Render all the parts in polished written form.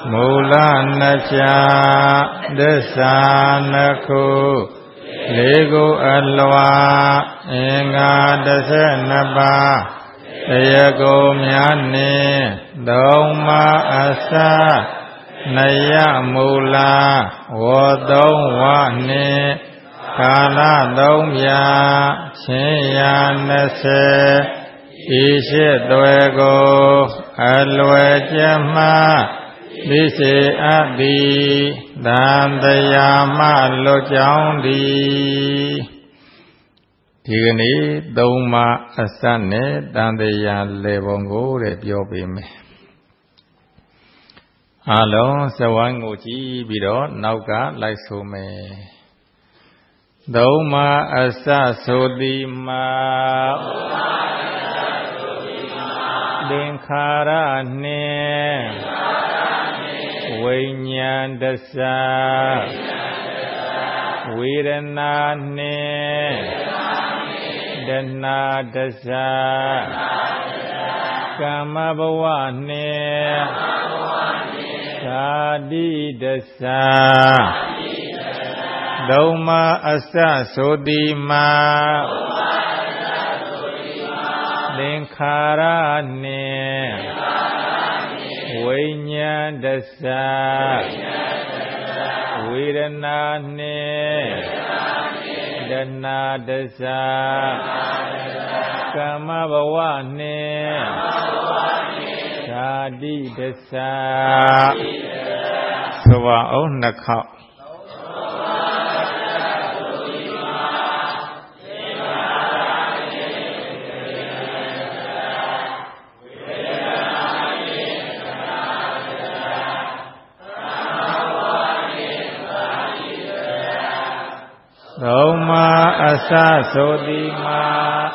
Mula nacha desanaku Lego alwa Inga desenaba Ayago myane Dauma asa Naya mula Wadong wane Kala daumya Chiya nese Ishe dwego Alwe jama Bise adi Dandayama lo chong di Tigani Dauma asane Dandaya lebongo re pyo bime Alon sawango chi biro nauka lai sume Dauma asa sodima Dinkhara ne Vinyandasa Virana ne Dana dasa Kama bhawa ne Sadi dasa Dauma asa sodima Dinkhara ne Vinyandasa Virana ne Dana dasa Kama bhawa ne Sadi dasa Sova ông nakha Dauma asa sodima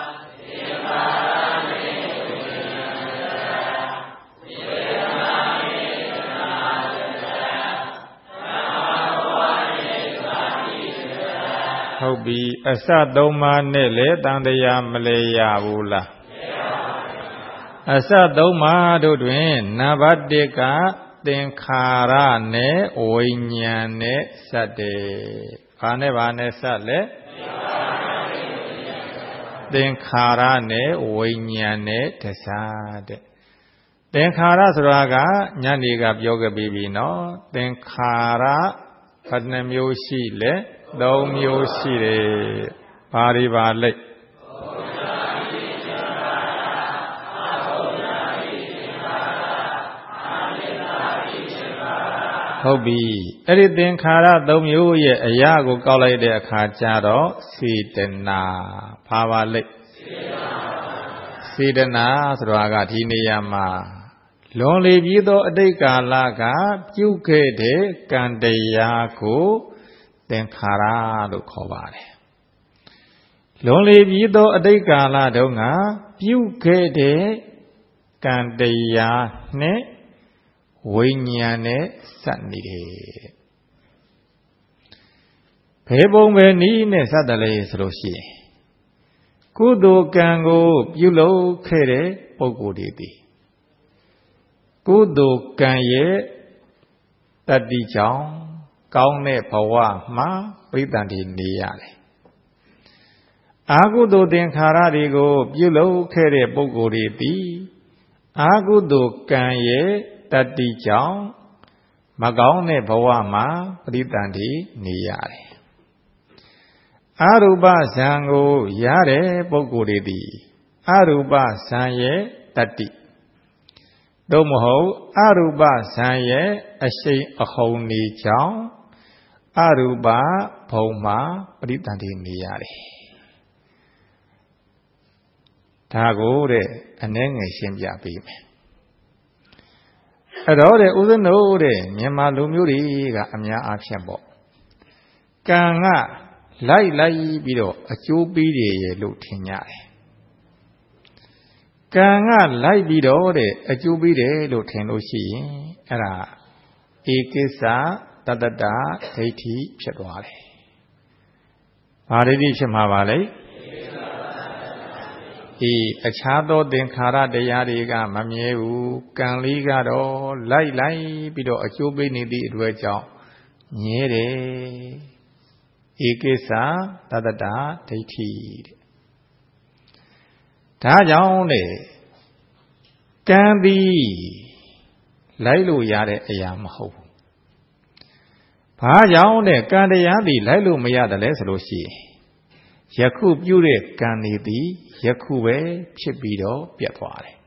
ဟုတ်ပြီအစသုံးပါးနဲ့လေတန်တရားမလဲရဘူးလားအစသုံးပါးတို့တွင်နံပါတ်1ကသင်္ခါရနဲ့ဝိညာဉ်နဲ့စက်တယ်ဘာနဲ့စက်လဲသင်္ခါရနဲ့ဝိညာဉ်နဲ့တစားတဲ့သင်္ခါရဆိုတာကညနေကပြောခဲ့ပြီးပြီနော်သင်္ခါရဘယ်နှမျိုးရှိလဲ3မျိုးရှိတယ်ဘာတွေပါလဲဟုတ်ပြီအဲ့ဒီသင်္ခါရ3မျိုးရဲ့အရာကိုကောက်လိုက်တဲ့အခါကျတော့စေတနာဘာပါလဲစေတနာဆိုတာကဒီနေရာမှာလွန်လေပြီးသောအတိတ်ကာလကပြုခဲ့တဲ့ကံတရားကိုသင်္ခါရလို့ခေါ်ပါတယ်လွန်လေပြီးသောအတိတ်ကာလတုန်းကပြုခဲ့တဲ့ကံတရားနဲ့ဝိညာဉ်နဲ့စပ်နေတယ်ဘယ်ပုံပဲနည်းနဲ့စပ်တယ်လေဆိုလို့ရှိရင်ကုသိုလ်ကံကိုပြုလုပ်ခဲ့တဲ့ပုဂ္ဂိုလ်တွေဒီကုသိုလ်ကံရဲ့တတ္တိကြောင့်ကောင်းတဲ့ဘဝမှာပြိတ္တန်တွေနေရတယ်အာဟုသိုလ်သင်္ခါရတွေကိုပြုလုပ်ခဲ့တဲ့ပုဂ္ဂိုလ်တွေဒီအာဟုသိုလ်ကံရဲ့တတ္တိကြောင့်မကောင်းတဲ့ဘဝမှာပြိတ္တန်တွေနေရတယ်အရူပဇံကိုရတဲ့ပုဂ္ဂိုလ်တွေသည်အရူပဇံရဲ့တတ္တိသို့မဟုတ်အရူပဇံရဲ့အရှိန်အဟုန်နေကြောင်းအရူပဘုံမှာပြိတ္တန်တွေနေရတယ်ဒါကိုတဲ့အနည်းငယ်ရှင်းပြပေးမယ်အဲ့တော့တဲ့ဦးဇင်းတို့တဲ့မြန်မာလူမျိုးတွေကအများအားဖြင့်ပေါ့ကံကလိုက်ပြီးတော့အကျိုးပေးတယ်လို့ထင်ကြတယ်ကံကလိုက်ပြီးတော့တဲ့အကျိုးပေးတယ်လို့ထင်လို့ရှိရင်အဲ့ဒါဧကိစ္စတတ္တဒိဋ္ဌိဖြစ်သွားတယ်ဘာဒိဋ္ဌိဖြစ်မှာပါလဲဧအခြားသောသင်္ခါရတရားတွေကမမြဲဘူးကံလေးကတော့လိုက်ပြီးတော့အကျိုးပေးနေသည့်အတွက်ကြောင့်မြဲတယ်ဧကိစ္စတတ္တဒိဋ္ဌိဒါကြောင့်လေကံသည်လိုက်လို့ရတဲ့အရာမဟုတ်ဘူးဘာကြောင့်လဲကံတရားသည်လိုက်လို့မရတယ်လဲဆိုလို့ရှိရင်ယခုပြုတဲ့ကံတွေသည်ယခုပဲဖြစ်ပြီးတော့ပြတ်သွားတယ်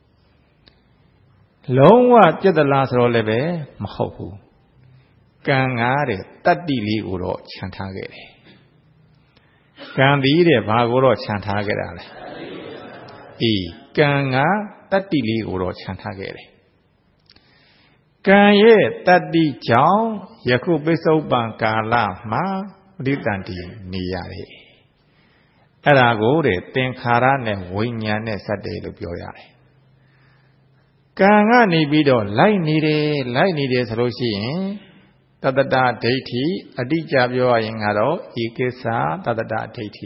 လုံးဝပြတ်သလားဆိုတော့လည်းပဲမဟုတ်ဘူးကံကားတဲ့တတ္တိလေးကိုတော့ခြံထားခဲ့တယ်ကံသည်တဲ့ဘာကိုတော့ခြံထားခဲ့တာလဲကံကတတ္တိလေးကိုတော့ခြံထားခဲ့တယ်ကံရဲ့တတ္တိကြောင့်ယခုပိဿုပံကာလမှာပရိသန္တိနေရတယ်အဲ့ဒါကိုတဲ့သင်္ခါရနဲ့ဝိညာဉ်နဲ့စက်တယ်လို့ပြောရတယ်ကံကနေပြီးတော့လိုက်နေတယ်ဆိုလို့ရှိရင်တတ္တဒိဋ္ဌိအတိအကျပြောရရင်ကတော့ဧကိစ္စတတ္တဒိဋ္ဌိ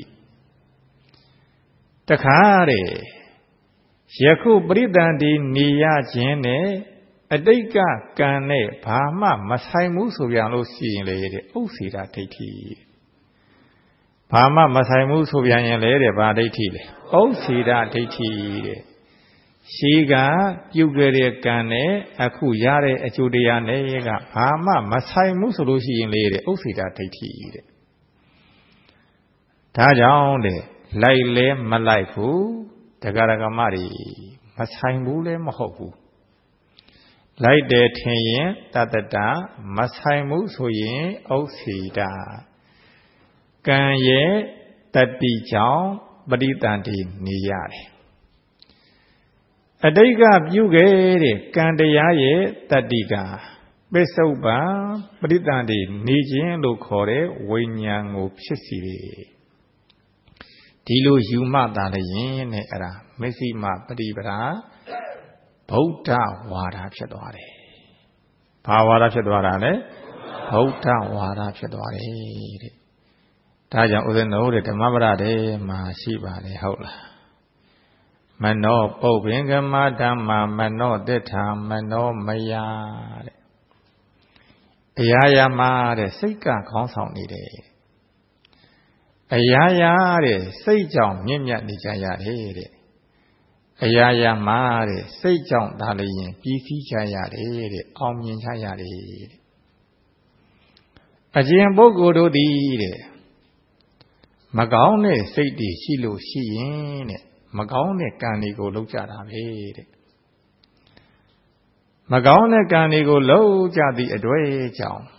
တခါတဲ့ယခုပရိသန္တိနေရခြင်းနဲ့အတိတ်ကကံနဲ့ဘာမှမဆိုင်ဘူးဆိုပြန်လို့ရှိရင်လေတဲ့ဥစ္စေတာဒိဋ္ဌိဘာမှမဆိုင်ဘူးဆိုပြန်ရင်လေတဲ့ဘာဒိဋ္ဌိလဲဥစ္စေတာဒိဋ္ဌိတဲ့ရှိကပြုခဲ့တဲ့ကံနဲ့အခုရတဲ့အကျိုးတရားနဲ့ကဘာမှမဆိုင်ဘူးဆိုလို့ရှိရင်လေတဲ့ဥစ္စေတာဒိဋ္ဌိတဲ့ဒါကြောင့်တဲ့လိုက်လဲမလိုက်ဘူးတရားဓမ္မတွေမဆိုင်ဘူးလည်းမဟုတ်ဘူးလိုက်တယ်ထင်ရင်တတ္တမဆိုင်ဘူးဆိုရင်ဥစ္စေတာကံရဲ့တတ္တိကြောင့်ပရိသန္တိနေရတယ်အတိတ်ကပြုခဲ့တဲ့ကံတရားရဲ့တတ္တိကပိဿုပံပရိသန္တိနေခြင်းလို့ခေါ်တဲ့ဝိညာဉ်ကိုဖြစ်စီတယ်ဒီလိုယူမှသာလျင်နဲ့အဲ့ဒါမစ္စည်းမပฏิပဒါဗုဒ္ဓဝါဒဖြစ်သွားတယ်။ဘာဝါဒဖြစ်သွားတာလဲဗုဒ္ဓဝါဒဖြစ်သွားတယ်တဲ့။ဒါကြောင့်ဦးဇင်းတို့တဲ့ဓမ္မပဒတဲ့မှာရှိပါတယ်ဟုတ်လား။မနောပုပ္ပင်္ဂမဓမ္မမနောတစ္ထာမနောမယတဲ့အရာရာမှာတဲ့စိတ်ကခေါင်းဆောင်နေတယ်။အရာရာတဲ့စိတ်ကြောင့်မြင့်မြတ်နေကြရတယ်တဲ့အရာရာမှာတဲ့စိတ်ကြောင့်ဒါလည်းရင်ပြီးစီးကြရတယ်တဲ့အောင်မြင်ကြရတယ်တဲ့အကျင့်ပုဂ္ဂိုလ်တို့သည်တဲ့မကောင်းတဲ့စိတ်တွေရှိလို့ရှိရင်တဲ့မကောင်းတဲ့ကံတွေကိုလုပ်ကြတာပဲတဲ့မကောင်းတဲ့ကံတွေကိုလုပ်ကြသည့်အတွေ့အကြောင်း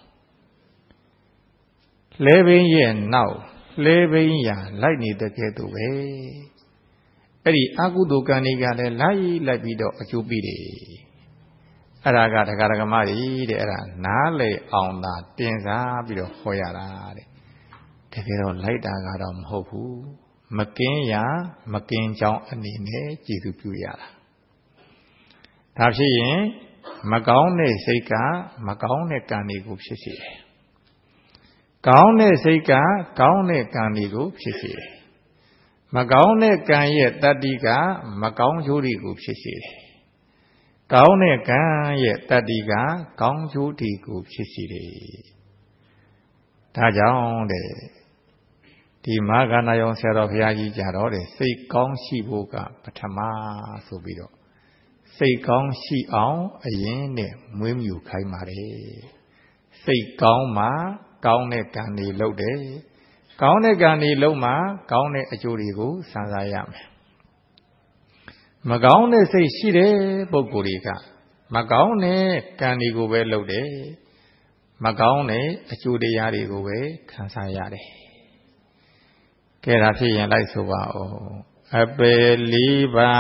လဲဘင်းရဲ့နောက်လဲဘင်းရာလိုက်နေတဲ့ကဲ့သို့ပဲအဲ့ဒီအကုသိုလ်ကံတွေကလည်းလိုက်ပြီးတော့အကျိုးပေးတယ်အဲ့ဒါကတရားဓမ္မတွေတဲ့အဲ့ဒါနားလေအောင်သာတင်စားပြီးတော့ဟောရတာတဲ့တကယ်တော့လိုက်တာကတော့မဟုတ်ဘူးမကင်းရာမကင်းကြောင်းအနေနဲ့ကြည်သူပြုရတာဒါဖြစ်ရင်မကောင်းတဲ့စိတ်ကမကောင်းတဲ့ကံတွေကိုဖြစ်စေတယ်ကောင်းတဲ့စိတ်ကကောင်းတဲ့ကံတွေကိုဖြစ်စေတယ်မကောင်းတဲ့ကံရဲ့တတ္တိကမကောင်းကျိုးတွေကိုဖြစ်စေတယ်။ကောင်းတဲ့ကံရဲ့တတ္တိကကောင်းကျိုးတွေကိုဖြစ်စေတယ်။ဒါကြောင့်တဲ့ဒီမဟာကဏယောဆရာတော်ဘုရားကြီးကြတော့တဲ့စိတ်ကောင်းရှိဖို့ကပထမဆိုပြီးတော့စိတ်ကောင်းရှိအောင်အရင်နဲ့မွေးမြူခိုင်းပါတယ်။စိတ်ကောင်းမှကောင်းတဲ့ကံတွေလုပ်တယ်။ကောင်းတဲ့ကံတွေလုံးမှာကောင်းတဲ့အကျိုးတွေကိုစံစားရမယ်မကောင်းတဲ့စိတ်ရှိတဲ့ပုဂ္ဂိုလ်တွေကမကောင်းတဲ့ကံတွေကိုပဲလုပ်တယ်မကောင်းတဲ့အကျိုးတရားတွေကိုပဲခံစားရတယ်ကဲဒါဖြစ်ရင်လိုက်ဆိုပါဦးအပေလေးပါ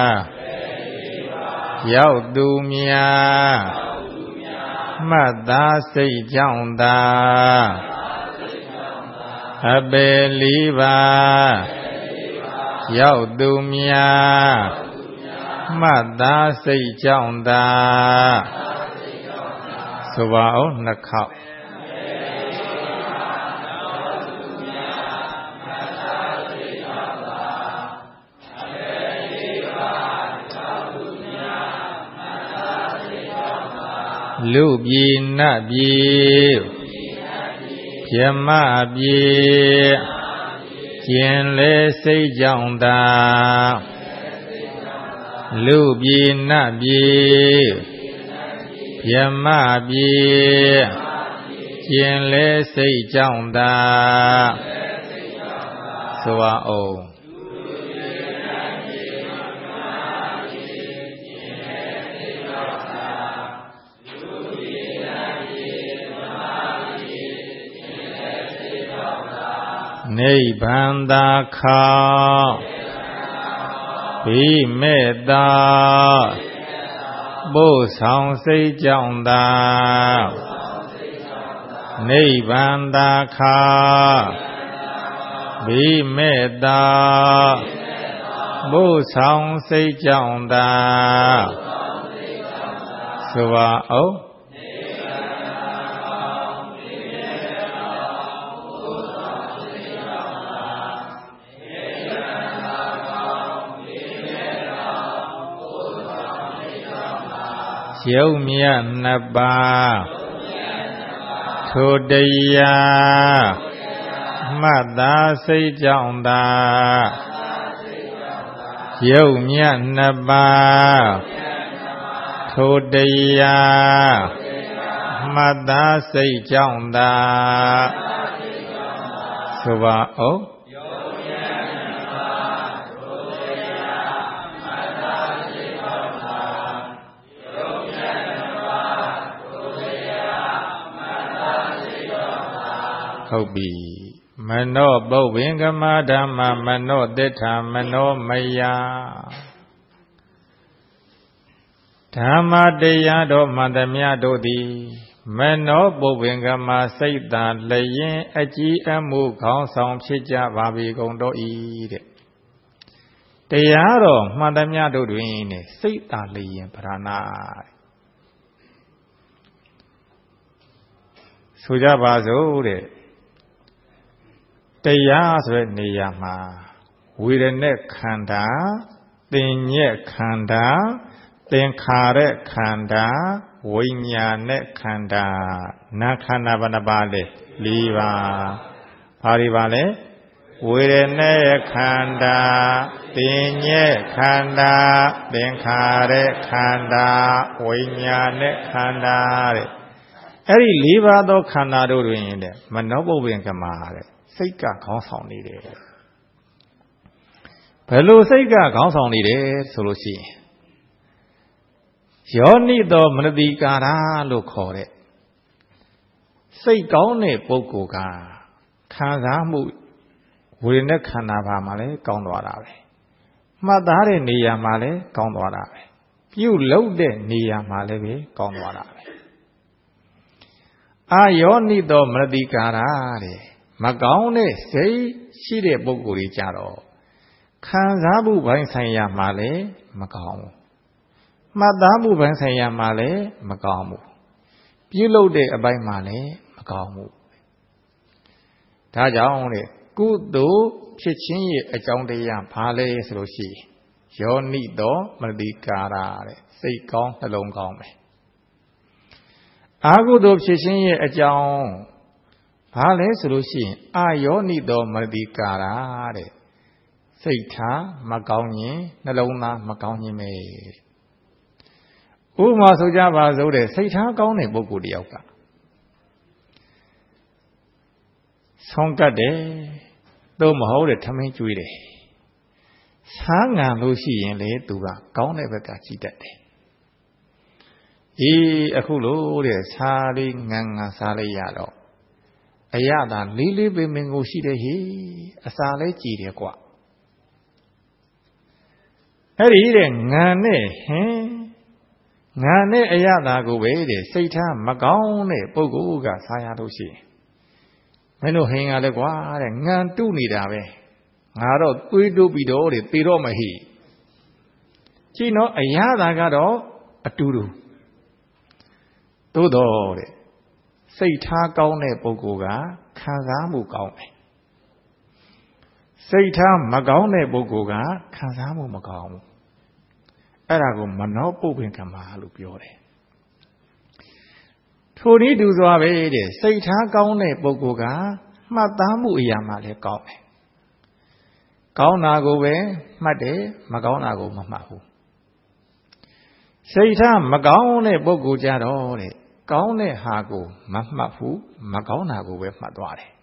ရောက်သူများမှတ်သားစိတ်ကြောင့်သာအပေလေးပါရောက်သူများမှတ်သားစိတ်ကြောင့်သာဆိုပါဦးနှစ်ခေါက်လူပြည်နတ်ပြည်ပြမပြည်ကျင်လေစိတ်ကြောင့်သာလူပြည်နတ်ပြည်ပြမပြည်ကျင်လေစိတ်ကြောင့်သာဆိုပါအောင်နိဗ္ဗာန်သာခောဘိမေတ္တာပို့ဆောင်စိတ်ကြောင့်သာနိဗ္ဗာန်သာခောဘိမေတ္တာပို့ဆောင်စိတ်ကြောင့်သာဆိုပါအောင်ရုပ်မြတ်နှစ်ပါးထိုတရားမှတ်သာစိတ်ကြောင့်သာရုပ်မြတ်နှစ်ပါးထိုတရားမှတ်သာစိတ်ကြောင့်သာဆိုပါဦးဟုတ်ပြီမနောပုဗ္ဗင်္ဂမဓမ္မမနောသစ္စာမနောမယဓမ္မတရားတော်မှန်သမျှတို့သည်မနောပုဗ္ဗင်္ဂမစိတ်သာလျင်အကြည်အမှုခေါင်းဆောင်ဖြစ်ကြပါပြီကုန်တော့ဤတဲ့တရားတော်မှန်သမျှတို့တွင်နဲ့စိတ်သာလျင်ဗရဏဆိုကြပါစို့တဲ့တရားဆိုတဲ့နေရာမှာဝေဒနာခန္ဓာသင်ညက်ခန္ဓာသင်္ခါရခန္ဓာဝိညာဉ်နဲ့ခန္ဓာနာခန္ဓာဘယ်နှပါလဲ၄ပါးဘာတွေပါလဲဝေဒနာခန္ဓာသင်ညက်ခန္ဓာသင်္ခါရခန္ဓာဝိညာဉ်နဲ့ခန္ဓာတဲ့အဲ့ဒီ၄ပါးသောခန္ဓာတို့တွင်တဲ့မနောပုဗ္ဗင်္ဂမတဲ့စိတ်ကခေါင်းဆောင်နေတယ်ဘယ်လိုစိတ်ကခေါင်းဆောင်နေတယ်ဆိုလို့ရှိရင်ယောနိသောမနတိကာရလို့ခေါ်တဲ့စိတ်ကောင်းတဲ့ပုဂ္ဂိုလ်ကခံစားမှုဝေဒနာခန္ဓာဘာမှလည်းကောင်းသွားတာပဲမှတ်သားတဲ့နေရာမှာလည်းကောင်းသွားတာပဲပြုလုပ်တဲ့နေရာမှာလည်းပဲကောင်းသွားတာပဲအာယောနိသောမနတိကာရတဲ့မကောင်းတဲ့စိတ်ရှိတဲ့ပုဂ္ဂိုလ်တွေကြတော့ခံစားမှုပိုင်းဆိုင်ရာမှာလည်းမကောင်းဘူးမှတ်သားမှုပိုင်းဆိုင်ရာမှာလည်းမကောင်းဘူးပြုလုပ်တဲ့အပိုင်းမှာလည်းမကောင်းဘူးဒါကြောင့်တဲ့ကုသိုလ်ဖြစ်ခြင်းရဲ့အကြောင်းတရားဘာလဲဆိုလို့ရှိရင်ယောနိသောမနတိကာရတဲ့စိတ်ကောင်းနှလုံးကောင်းပဲအာဟုသိုလ်ဖြစ်ခြင်းရဲ့အကြောင်းဘာလဲဆိုလို့ရှိရင်အာယောနိသောမနတိကာရတဲ့စိတ်ထားမကောင်းရင်နှလုံးသားမကောင်းခြင်းပဲဥပမာဆိုကြပါစို့တဲ့စိတ်ထားကောင်းတဲ့ပုဂ္ဂိုလ်တယောက်ကဆောင်းကတ်တယ်သို့မဟုတ်တဲ့ထမင်းကျွေးတယ်ဆားငံလို့ရှိရင်လေသူကကောင်းတဲ့ဘက်ကကြည်တတ်တယ်အခုလို့တဲ့ဆားလေးငံစားလိုက်ရတော့အရသာလေးလေးပင်ပင်ကိုရှိတယ်ဟိအစာလဲကြည်တယ်ကွာအဲ့ဒီတဲ့ငံနဲ့ငံနဲ့အရသာကိုပဲတဲ့စိတ်ထားမကောင်းတဲ့ပုဂ္ဂိုလ်ကစားရလို့ရှိရင်မင်းတို့ဟင်းကလည်းကွာတဲ့ငံတုနေတာပဲငါတော့သွေးတိုးပြီးတော့တဲ့သေတော့မဟိကြည့်နော်အရသာကတော့အတူတူသို့တော်တဲ့စိတ်ထားကောင်းတဲ့ပုဂ္ဂိုလ်ကခံစားမှုကောင်းတယ်စိတ်ထားမကောင်းတဲ့ပုဂ္ဂိုလ်ကခံစားမှုမကောင်းဘူးအဲ့ဒါကိုမနောပုဗ္ဗင်္ဂမလို့ပြောတယ်ထိုနည်းတူစွာပဲတဲ့စိတ်ထားကောင်းတဲ့ပုဂ္ဂိုလ်ကမှတ်သားမှုအရာမှလည်းကောင်းတယ်ကောင်းတာကိုပဲမှတ်တယ်မကောင်းတာကိုမမှတ်ဘူးစိတ်ထားမကောင်းတဲ့ပုဂ္ဂိုလ်ကြတော့တဲ့ကောင်းတဲ့ဟာကိုမမှတ်ဘူးမကောင်းတာကိုပဲမှတ်သွားတယ်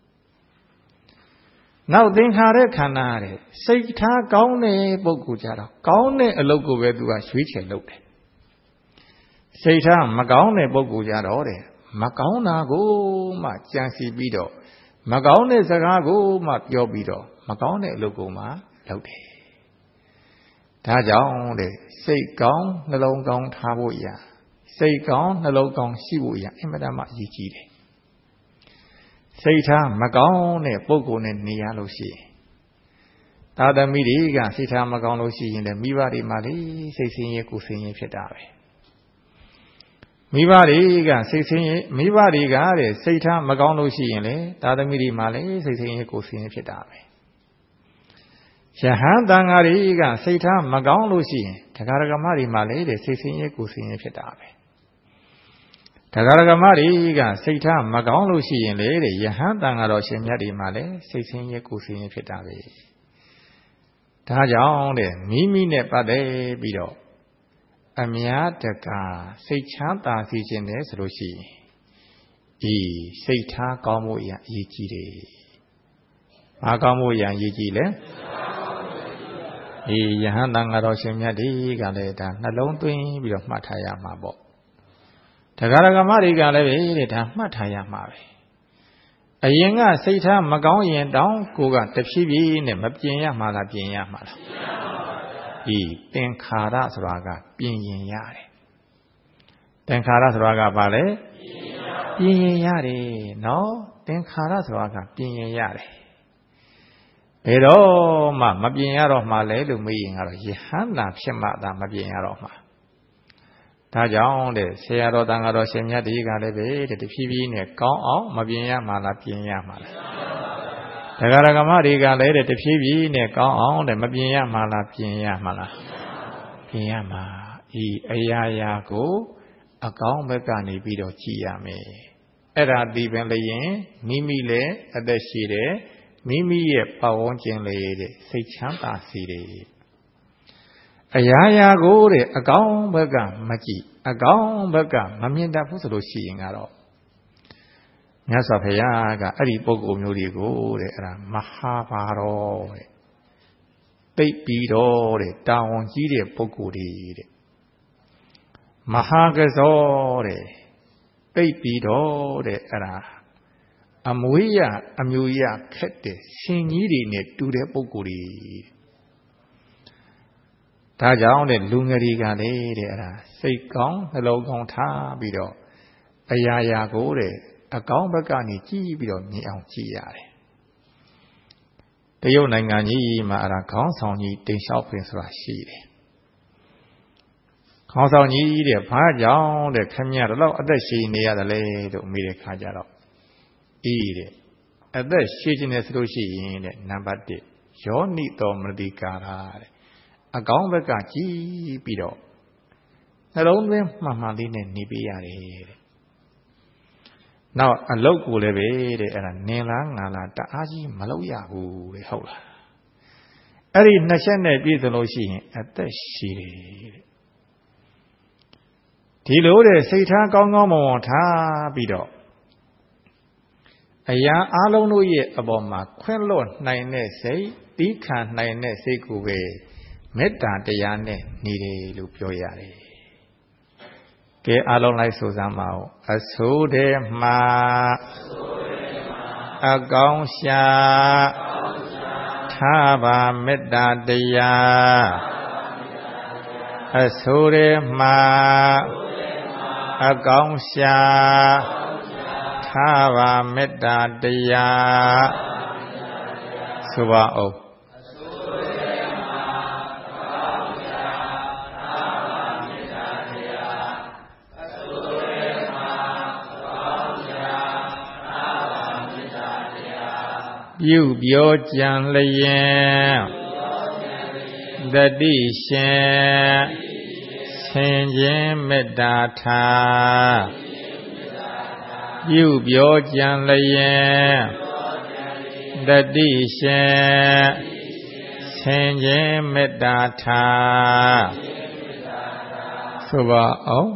နောက်သင်္ခါရခန္ဓာတဲ့စိတ်ထားကောင်းတဲ့ပုဂ္ဂိုလ်ကြတော့ကောင်းတဲ့အလုပ်ကိုပဲသူကရွေးချယ်လုပ်တယ်စိတ်ထားမကောင်းတဲ့ပုဂ္ဂိုလ်ကြတော့တဲ့မကောင်းတာကိုမှကြံစီပြီးတော့မကောင်းတဲ့စကားကိုမှပြောပြီးတော့မကောင်းတဲ့အလုပ်ကိုမှလုပ်တယ်ဒါကြောင့်တဲ့စိတ်ကောင်းနှလုံးကောင်းထားဖို့ရစိတ်ကောင်းနှလုံးကောင်းရှိဖို့ရအင်မတန်မှအရေးကြီးတယ်စိတ်ထားမကောင်းတဲ့ပုဂ္ဂိုလ်နဲ့နေရလို့ရှိရင်သာသမီတွေကစိတ်ထားမကောင်းလို့ရှိရင်လည်းမိဘတွေမှလေစိတ်ဆင်းရဲကိုယ်ဆင်းရဲဖြစ်တာပဲမိဘတွေကစိတ်ဆင်းရဲမိဘတွေကတဲ့စိတ်ထားမကောင်းလို့ရှိရင်လေသာသမီတွေမှလည်းစိတ်ဆင်းရဲကိုယ်ဆင်းရဲဖြစ်တာပဲယဟန်တန်ဃာတွေကစိတ်ထားမကောင်းလို့ရှိရင်တရားဓမ္မတွေမှလည်းတဲ့စိတ်ဆင်းရဲကိုယ်ဆင်းရဲဖြစ်တာပဲတရားဓမ္မတွေကစိတ်ထားမကောင်းလို့ရှိရင်လေတဲ့ယဟန်တန်ဃာတော်ရှင်မြတ်တွေမှလည်းစိတ်ဆင်းရဲကိုယ်ဆင်းရဲဖြစ်တာပဲဒါကြောင့်တဲ့မိမိနဲ့ပတ်သက်ပြီးတော့အများတကာစိတ်ချမ်းသာစေခြင်းနဲ့ဆိုလို့ရှိရင်ဒီစိတ်ထားကောင်းဖို့အရေးကြီးတယ်။ဘာကောင်းဖို့အရေးကြီးလဲ။ဒီယဟန်တန်ဃာတော်ရှင်မြတ်တွေကလည်းဒါနှလုံးသွင်းပြီးတော့မှတ်ထားရမှာပေါ့။တရားဓမ္မတွေကလည်းပဲတဲ့ဒါမှတ်ထားရမှာပဲ။အရင်ကစိတ်ထားမကောင်းရင်တောင်ကိုယ်ကတဖြည်းဖြည်းနဲ့မပြင်ရမှာလားပြင်ရမှာလား။ဒီသင်္ခါရဆိုတာကပြင်ရင်ရတယ်သင်္ခါရဆိုတာကဘာလဲပြင်ရင်ရတယ်နော်သင်္ခါရဆိုတာကပြင်ရင်ရတယ်ဘယ်တော့မှမပြင်ရတော့မှလဲလို့မေးရင်ကတော့ယဟန္တာဖြစ်မှသာမပြင်ရတော့မှဒါကြောင့်တဲ့ဆရာတော်တန်ဃာတော်ရှင်မြတ်တွေကလည်းပဲတဲ့တဖြည်းဖြည်းနဲ့ကောင်းအောင်မပြင်ရမှလားပြင်ရမှလားတရားဓမ္မတွေကလည်းတဲ့တဖြည်းဖြည်းနဲ့ကောင်းအောင်တဲ့မပြင်ရမှလားပြင်ရမှလားပြင်ရမှာဤအရာရာကိုအကောင်းဘက်ကနေပြီးတော့ကြည်ရမယ်အဲ့ဒါဒီပင်လျင်မိမိလည်းအသက်ရှိတယ်မိမိရဲ့ပတ်ဝန်းကျင်လေးတဲ့စိတ်ချမ်းသာစေတယ်အရာရာကိုတဲ့အကောင်းဘက်ကမကြည့်အကောင်းဘက်ကမမြင်တတ်ဘူးဆိုလို့ရှိရင်ကတော့မြတ်စွာဘုရားကအဲ့ဒီပုဂ္ဂိုလ်မျိုးတွေကိုတဲ့အဲ့ဒါမဟာဘာရောတဲ့သိပြီးတော့တဲ့တာဝန်ကြီးတဲ့ပုဂ္ဂိုလ်တွေတဲ့မဟာကဇောတဲ့သိပြီးတော့တဲ့အဲ့ဒါအမွေးရအမျိုးရခက်တဲ့ရှင်ကြီးတွေနဲ့တူတဲ့ပုဂ္ဂိုလ်တွေဒါကြောင့်တဲ့လူငယ်တွေကလည်းတဲ့အဲ့ဒါစိတ်ကောင်းနှလုံးကောင်းထားပြီးတော့အရာရာကိုတဲ့အကောင်းဘက်ကနေကြည့်ပြီးတော့မြင်အောင်ကြည့်ရတယ်တရုတ်နိုင်ငံကြီးမှာအဲ့ဒါခေါင်းဆောင်ကြီးတင်လျှောက်ပင်ဆိုတာရှိတယ်ခေါင်းဆောင်ကြီးတဲ့ဘာကြောင့်တဲ့ခမရတော့အသက်ရှင်နေရတယ်လေလို့မေးတဲ့ခါကျတော့တဲ့အသက်ရှင်ခြင်းနဲ့ဆိုလို့ရှိရင်တဲ့နံပါတ်1ယောနိတော်မတိကာရတဲ့အကောင်းဘက်ကကြည့်ပြီးတော့နှလုံးသွင်းမှန်မှန်လေးနဲ့နေပေးရတယ်တဲ့နောက်အလုတ်ကိုလည်းပဲတဲ့အဲ့ဒါနင်လားငါလားတအားကြီးမလုပ်ရဘူးတဲ့ဟုတ်လားအဲ့ဒီနှစ်ချက်နဲ့ပြည့်စုံလို့ရှိရင်အသက်ရှိတယ်တဲ့ဒီလိုတဲ့စိတ်ထားကောင်းကောင်းမွန်မွန်ထားပြီးတော့အရာအလုံးတို့ရဲ့အပေါ်မှာခွင့်လွတ်နိုင်တဲ့စိတ်သီးခံနိုင်တဲ့စိတ်ကိုပဲမေတ္တာတရားနဲ့နေတယ်လို့ပြောရတယ်ကဲအလုံးလိုက်ဆိုစမ်းပါဦးအဆိုးတဲ့မှာအကောင်းရှာထားပါမေတ္တာတရားအဆိုးတဲ့မှာအကောင်းရှာထားပါမေတ္တာတရားဆိုပါဦးပြုပြောကြံလျင်တတိရှင်ဆင်ခြင်းမေတ္တာထားပြုပြောကြံလျက်တတိရှင်ဆင်ခြင်းမေတ္တာထားဆိုပါအောင်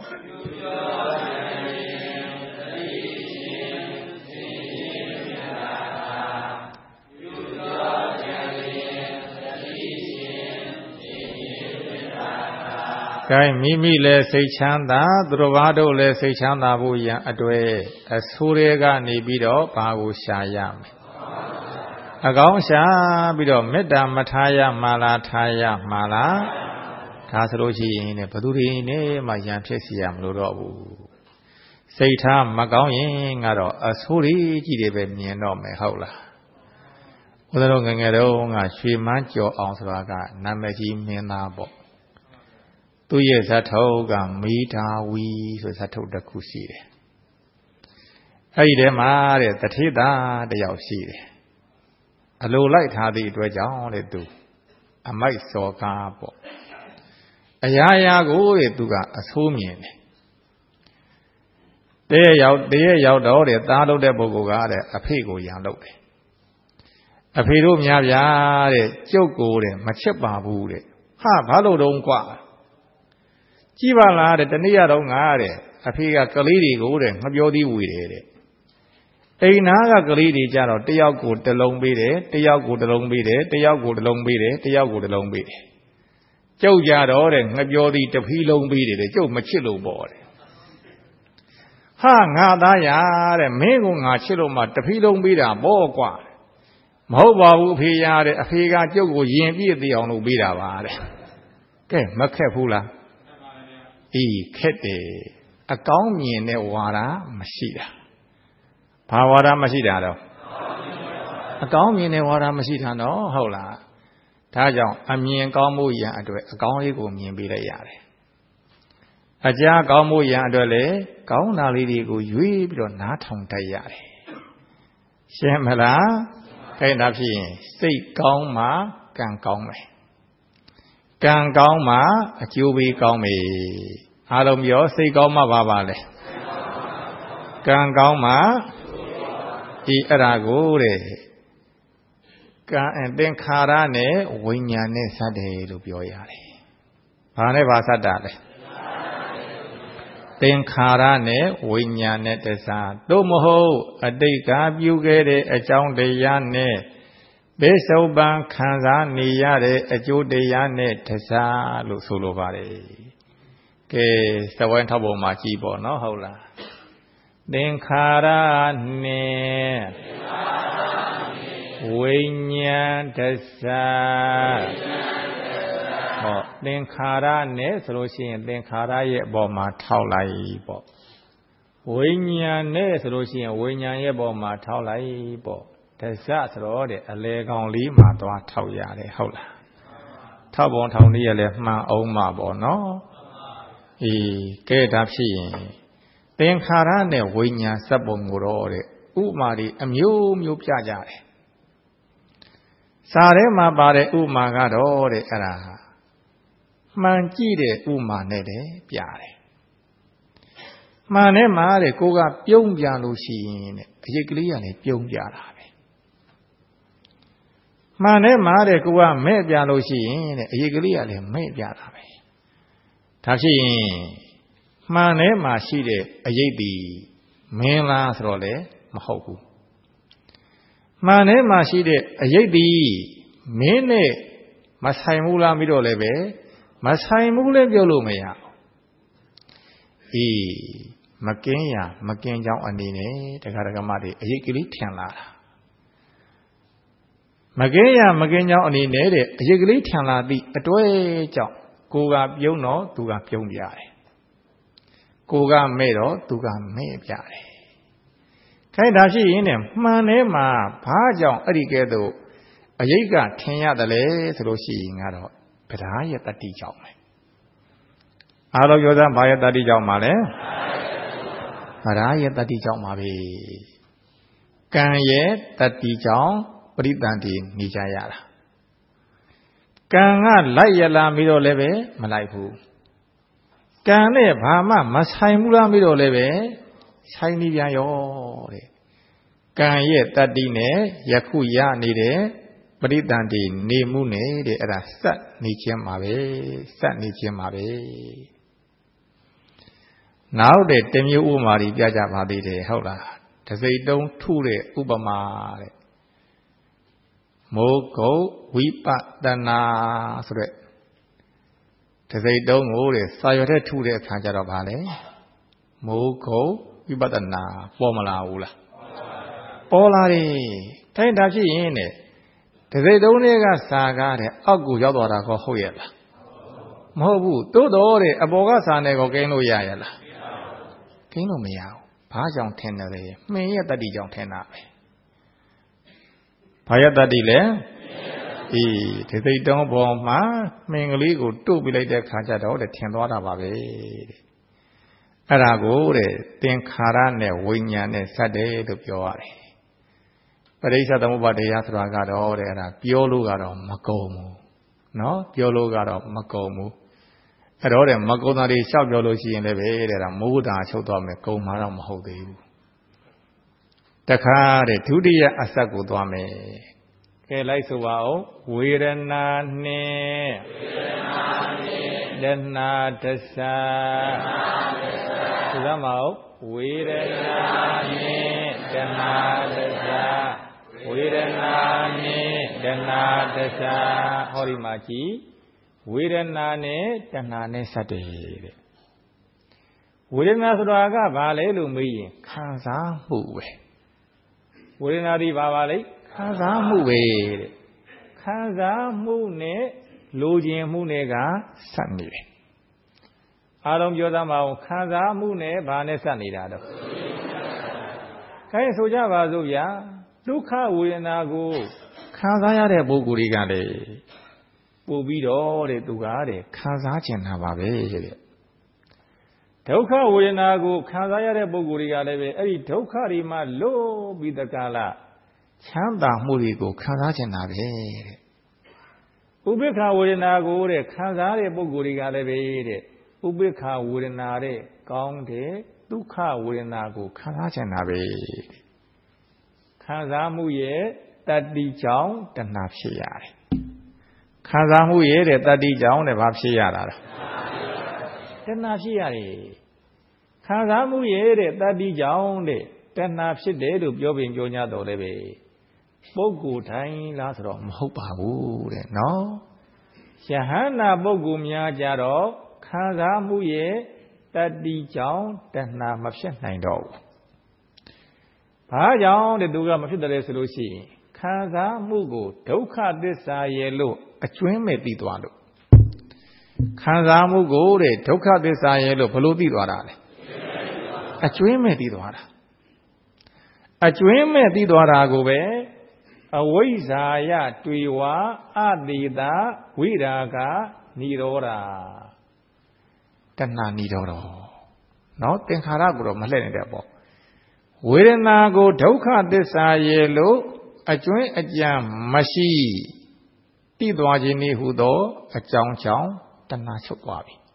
ကိုင်းမိမိလည်းစိတ်ချမ်းသာသူတော်ဘာတို့လည်းစိတ်ချမ်းသာဖို့ရန်အတွေ့အဆိုးတွေကနေပြီးတော့ဘာကိုရှာရမလဲအကောင်းရှာပြီးတော့မေတ္တာမထားရမှာလားထားရမှာလားဒါဆိုလို့ရှိရင်ဘသူတွေနဲ့မှရန်ဖြစ်စီရမလို့တော့ဘူးစိတ်ထားမကောင်းရင်ကတော့အဆိုးတွေကြီးတွေပဲမြင်တော့မယ်ဟုတ်လားဘုရားတို့ငယ်ငယ်တုန်းကရွှေမန်းကျော်အောင်ဆိုတာကနာမည်ကြီးမင်းသားပေါ့သူရဲ့ဇတ်ထုတ်ကမိဒါဝီဆိုဇတ်ထုတ်တစ်ခုရှိတယ်အဲ့ဒီထဲမှာတဲ့တထေသာတယောက်ရှိတယ်အလိုလိုက်ထားသည့်အတွက်ကြောင့်တဲ့သူအမိုက်စော်ကားပေါ့အရာရာကိုတဲ့သူကအဆိုးမြင်တယ်တည့်ရောက်တော့တဲ့သားလုပ်တဲ့ပုဂ္ဂိုလ်ကတဲ့အဖေကိုရန်လုပ်တယ်အဖေတို့များဗျာတဲ့ကျုပ်ကိုတဲ့မချစ်ပါဘူးတဲ့ဟာဘာလို့တုံးกว่าကြည့်ပါလားတဲ့တနေ့ရတော့ငါတဲ့အဖေကကလေးတွေကိုတဲ့ငပြောသေးဝေတယ်တဲ့အိမ်နာကကလေးတွေကြတော့တယောက်ကိုတစ်လုံးပေးတယ်တယောက်ကိုတစ်လုံးပေးတယ်တယောက်ကိုတစ်လုံးပေးတယ်တယောက်ကိုတစ်လုံးပေးတယ်ကျုပ်ကြတော့တဲ့ငပြောသေးတစ်ဖီးလုံးပေးတယ်တဲ့ကျုပ်မချစ်လို့ပေါ့တဲ့ဟာငါသားရတဲ့မင်းကိုငါချစ်လို့မှတစ်ဖီးလုံးပေးတာပေါ့ကွာမဟုတ်ပါဘူးအဖေရတဲ့အဖေကကျုပ်ကိုယင်ပြည့်သိအောင်လုပ်ပေးတာပါတဲ့ကဲမခက်ဘူးလားအေးခက်တယ်အကောင်းမြင်တဲ့ဝါဒမရှိတာဘာဝါဒမရှိတာတော့အကောင်းမြင်တဲ့ဝါဒမရှိတာတော့ဟုတ်လားဒါကြောင့်အမြင်ကောင်းမှုရန်အတွက်အကောင်းလေးကိုမြင်ပေးလိုက်ရတယ်အကြားကောင်းမှုရန်အတွက်လည်းကောင်းတာလေးတွေကိုရွေးပြီးတော့နားထောင်တတ်ရတယ်ရှင်းမလားခိုင်းတာဖြစ်ရင်စိတ်ကောင်းမှကံကောင်းမယ်ကံကောင်းမှအကျိုးပေးကောင်းမယ်အားလုံးပြောစိတ်ကောင်းမှပါလဲကံကောင်းမှဒီအဲ့ဒါကိုတဲ့ကံသင်္ခါရနဲ့ဝိညာဉ်နဲ့စတယ်လို့ပြောရတယ်ဘာနဲ့ဘာစတာလဲသင်္ခါရနဲ့ဝိညာဉ်နဲ့တစားသို့မဟုတ်အတိတ်ကပြုခဲ့တဲ့အကြောင်းတရားနဲ့ဘေးစုံပန်ခံစားနေရတဲ့အကျိုးတရားနဲ့တစားလို့ဆိုလိုပါတယ်ကဲစဝိုင်းထောက်ပုံမှာကြည့်ပေါ့နော်ဟုတ်လားသင်္ခါရနဲ့ဝိညာဉ်တစားဟောသင်္ခါရနဲ့ဆိုလို့ရှိရင်သင်္ခါရရဲ့အပေါ်မှာထောက်လိုက်ပေါ့ဝိညာဉ်နဲ့ဆိုလို့ရှိရင်ဝိညာဉ်ရဲ့အပေါ်မှာထောက်လိုက်ပေါ့တစဆိုတော့တဲ့အလေကောင်လေးမှာသွားထောက်ရတယ်ဟုတ်လားထောက်ပုံထောင်နည်းရလဲမှန်အောင်မှာပေါ့နော်အေးကဲဒါဖြစ်ရင်သင်္ခါရနဲ့ဝိညာဉ်စက်ပုံကိုတော့တဲ့ဥမာတွေအမျိုးမျိုးပြကြတယ်စာထဲမှာပါတဲ့ဥမာကတော့တဲ့အဲ့ဒါမှန်ကြည့်တဲ့ဥမာနဲ့တည်းပြတယ်မှန်ထဲမှာတဲ့ကိုကပြုံးပြလို့ရှိရင်တဲ့အရေးကလေးကလည်းပြုံးပြတာပဲမှန်ထဲမှာတဲ့ကိုကမဲ့ပြလို့ရှိရင်တဲ့အရေးကလေးကလည်းမဲ့ပြတာပဲဒါဖြစ်ရင်မှန်ထဲမှာရှိတဲ့အရေးဒီမင်းလားဆိုတော့လည်းမဟုတ်ဘူးမှန်ထဲမှာရှိတဲ့အရေးဒီမင်းနဲ့မဆိုင်ဘူးလားပြီးတော့လည်းပဲမဆိုင်ဘူးလည်းပြောလို့မရအေးမကင်းရမကင်းကြောင်းအနေနဲ့တရားဓမ္မတွေအရေးကလေးထင်လာတာမကင်းရမကင်းကြောင်းအနေနဲ့တဲ့အရေးကလေးထင်လာသည့်အတွဲကြောင့်ကိုကပြုံးတော့သူကပြုံးပြတယ်ကိုကမဲ့တော့သူကမဲ့ပြတယ်ခိုင်းဒါဖြစ်ရင်ねမှန်ထဲမှာဘာကြောင့်အဲ့ဒီကဲတော့အရေးကထင်ရတယ်လေဆိုလို့ရှိရင်ကတော့ဗဒာရဲ့တတိကြောင့်ပဲအားလုံးပြောစမ်းဘာရဲ့တတိကြောင့်ပါလဲဗဒာရဲ့တတိကြောင့်ပါပဲကံရဲ့တတိကြောင့်ပရိသန္တိနေကြရတာကံကလိုက်ရလာပြီးတော့လည်းပဲမလိုက်ဘူးကံနဲ့ဘာမှမဆိုင်ဘူးလားပြီးတော့လည်းပဲဆိုင်နေပြန်ရောတဲ့ကံရဲ့တတ္တိနဲ့ယခုရနေတဲ့ပရိသန္တိနေမှုနဲ့တဲ့အဲ့ဒါစက်နေခြင်းမှာပဲစက်နေခြင်းမှာပဲနောက်တဲ့တမျိုးဥပမာကြီးပြကြပါသေးတယ်ဟုတ်လားတစိတ်တုံးထုတဲ့ဥပမာတဲ့မိုးကုတ်ဝိပဿနာဆိုတဲ့တစိတ်တုံးကိုတဲ့စာရွက်ထဲထုတဲ့အခါကျတော့ဗာလဲမိုးကုတ်ဝိပဿနာပေါ်မလာဘူးလားပေါ်လာတယ်တိုင်းဒါဖြစ်ရင်တဲ့တစိတ်တုံးတွေကစာကားတဲ့အောက်ကိုရောက်သွားတာကောဟုတ်ရဲ့လားမဟုတ်ဘူးသို့တော်တဲ့အပေါ်ကစာနဲ့ကောကိန်းလို့ရရဲ့လားကိန်းလို့မရဘူးဘာကြောင့်ထင်တယ်လဲမှင်ရဲ့တတ္တိကြောင့်ထင်တာပဲဘာရဲ့တတ္တိလဲဒီစိတ်တုံးပေါ်မှာမှင်ကလေးကိုတို့ပြလိုက်တဲ့ခါကျတော့တဲ့ထင်သွားတာပါပဲတဲ့အဲ့ဒါကိုတဲ့သင်္ခါရနဲ့ဝိညာဉ်နဲ့စက်တယ်လို့ပြောရတယ်ပရိစ္ဆေသမုပ္ပါဒတရားဆိုတာကတော့တဲ့အဲ့ဒါပြောလို့ကတော့မကုန်ဘူးနော်ပြောလို့ကတော့မကုန်ဘူးအဲ့တော့တဲ့မကုန်တာတွေလျှောက်ပြောလို့ရှိရင်လည်းပဲတဲ့ဒါမိုးတာချုပ်သွားမယ်ကုန်မှာတော့မဟုတ်သေးဘူးတခါတဲ့ဒုတိယအစက်ကိုသွားမယ်ကဲလိုက်ဆိုပါဦးဝေဒနာနှင့်တဏှာတစ္ဆာဆိုသမောဝေဒနာနှင့်တဏှာတစ္ဆာဝေဒနာနှင့်တဏှာတစ္ဆာဟောဒီမှာကြည့်ဝေဒနာနဲ့တဏှာနဲ့စတဲ့တဲ့ဝေဒနာဆိုတာကဘာလဲလို့မေးရင်ခံစားမှုပဲဝေဒနာဒီဘာပါလဲခံစားမှုပဲတဲ့ခံစားမှုနဲ့လိုချင်မှုနဲ့ကစပ်နေတယ်အားလုံးပြောသားမအောင်ခံစားမှုနဲ့ဘာနဲ့စပ်နေတာတော့ခိုင်းဆိုကြပါစို့ဗျာဒုက္ခဝေဒနာကိုခံစားရတဲ့ပုဂ္ဂိုလ်တွေကလည်းပို့ပြီးတော့တဲ့သူကတဲ့ခံစားကျင်တာပါပဲတဲ့ဒုက္ခဝေဒနာကိုခံစားရတဲ့ပုဂ္ဂိုလ်တွေကလည်းပဲအဲ့ဒီဒုက္ခတွေမှာလွတ်ပြီးတကလားချမ်းသာမှုတွေကိုခံစားကျင်တာပဲတဲ့ဥပိ္ပခဝေဒနာကိုတဲ့ခံစားတဲ့ပုဂ္ဂိုလ်တွေကလည်းပဲတဲ့ဥပိ္ပခဝေဒနာတဲ့ကောင်းတဲ့ဒုက္ခဝေဒနာကိုခံစားကျင်တာပဲခံစားမှုရဲ့တတ္တိကြောင့်တဏှာဖြစ်ရတယ်ခံစားမှုရဲ့တဲ့တတ္တိကြောင့်တဲ့ဘာဖြစ်ရတာလဲတဏှာဖြစ်ရတယ်ခံစားမှုရဲ့တဲ့တတ္တိကြောင့်တဲ့တဏှာဖြစ်တယ်လို့ပြောပြင်ပြော냐တော်လည်းပဲပုဂ္ဂိုလ်တိုင်းလားဆိုတော့မဟုတ်ပါဘူးတဲ့နော်ယဟန္တာပုဂ္ဂိုလ်များကြတော့ခံစားမှုရဲ့တတ္တိကြောင့်တဏှာမဖြစ်နိုင်တော့ဘူးဘာကြောင့်တဲ့သူကမဖြစ်တယ်ဆိုလို့ရှိရင်ခံစားမှုကိုဒုက္ခသစ္စာရဲ့လို့အကျွင်းမဲ့သိသွားလို့ခံစားမှုကိုတဲ့ဒုက္ခသစ္စာရဲ့လို့ဘလို့သိသွားတာလဲအကျွင်းမဲ့သိသွားတာအကျွင်းမဲ့သိသွားတာကိုပဲအဝိဇ္ဇာယတွေ့ဝါအတိတာဝိရာဂနိရောဓတဏှာနိရောဓနော်သင်္ခါရကိုတော့မလှည့်နေတဲ့ပေါ့ဝေဒနာကိုဒုက္ခသစ္စာရဲ့လို့အကျွင်းအကြံမရှိသိသွားခြင်းနည်းဟုသောအကြောင်းကြောင့်တဏှာချုပ်သွားပြီ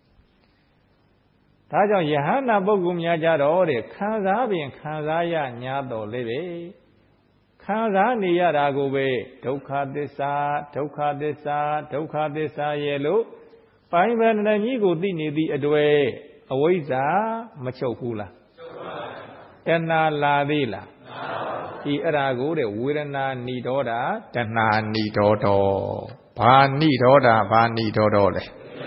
ဒါကြောင့်ယဟန္တာပုဂ္ဂိုလ်များကြတော့တဲ့ခံစားပင်ခံစားရ냐တော်လေးပဲခံစားနေရတာကိုပဲဒုက္ခသစ္စာဒုက္ခသစ္စာဒုက္ခသစ္စာရဲ့လို့ပိုင်းပန်းတဲ့ကြီးကိုသိနေသည့်အတွေ့အဝိဇ္ဇာမချုပ်ဘူးလားချုပ်ပါဘူးတဏှာလာသေးလားဒီအဲ့ဒါကိုတဲ့ဝေဒနာဏိဒေါဓတဏှာဏိဒေါဓဘာဏိဒေါဓဘာဏိဒေါဓလဲ